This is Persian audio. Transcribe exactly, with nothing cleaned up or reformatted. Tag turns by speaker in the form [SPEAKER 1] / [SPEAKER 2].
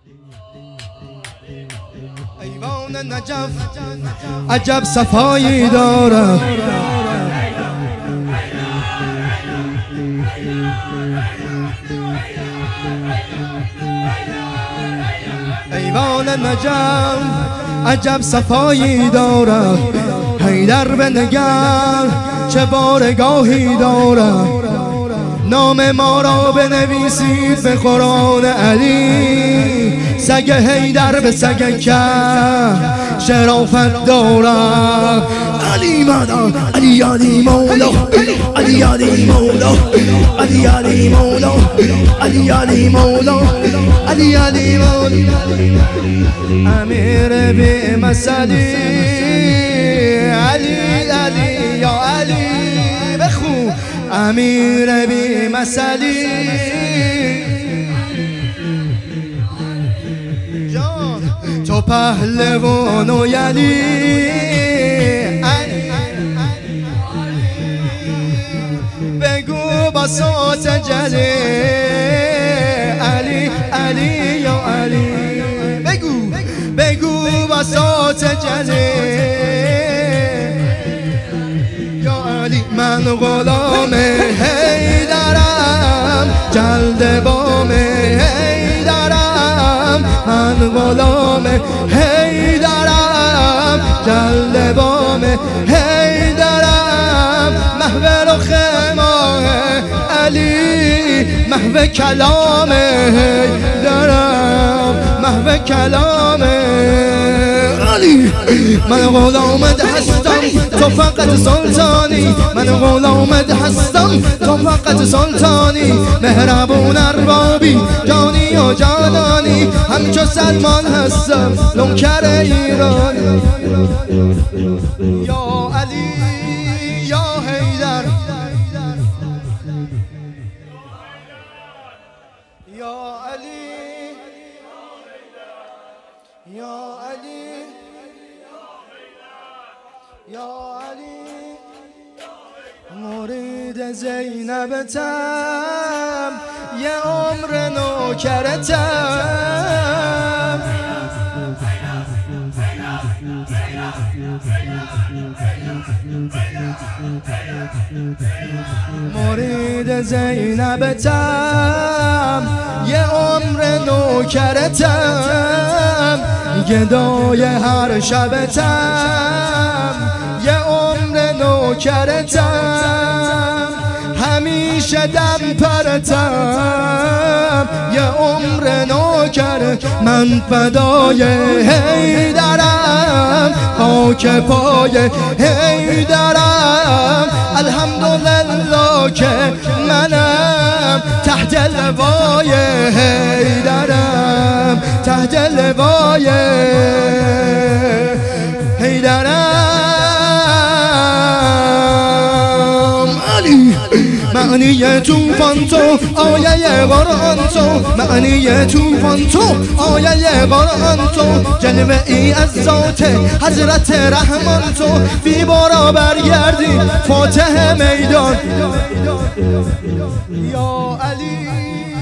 [SPEAKER 1] ایوان نجف عجب صفایی داره، ایوان نجف عجب صفایی داره، حیدر بنگر چه بارگاهی داره. نام ما را بنویسید به قرآن علی، سگ حیدر به سگ که شرافت داره. علی مدار، علی علی مولا، علی علی مولا، علی علی مولا، علی علی مولا، علی علی مولا. امیر بی مسئلی علی علی یا علی بخو، امیر بی مسئلی جان تو پهلوان و یلی. بگو با صوت جلی علی علی یا علی، بگو بگو با صوت جلی یا علی. من غلام حیدرم، جلد بام حیدرم، من غلام حیدرم، جلد بام حیدرم. محو رخ ماه علی، محو کلام حیدرم، محو کلام علی. من غلامت هستم تو فقط سلطانی، من غلامت هستم تو فقط سلطانی. مهربون اربابی جانی و جانانی، همچو سلمان هستم نوکر ایرانی. یا علی یا حیدر، یا علی یا علی یا علی. مرید زینبتم یه عمر نوکرتم، مرید زینبتم یه عمر نوکرتم. گدای هر شبتم یه عمر نوکرتم. همیشه دم پرتم یه عمر نوکر. من فدای حیدرم، خاک پای حیدرم. الحمدلله که منم تحت لوای حیدرم، تحت لوای حیدرم. علی معنی توفان تو، آیه قرآن تو، معنی توفان تو، آیه قرآن تو. جلوه ای از ذات حضرت رحمان تو، بی بارا برگردی فاتح میدان. یا علی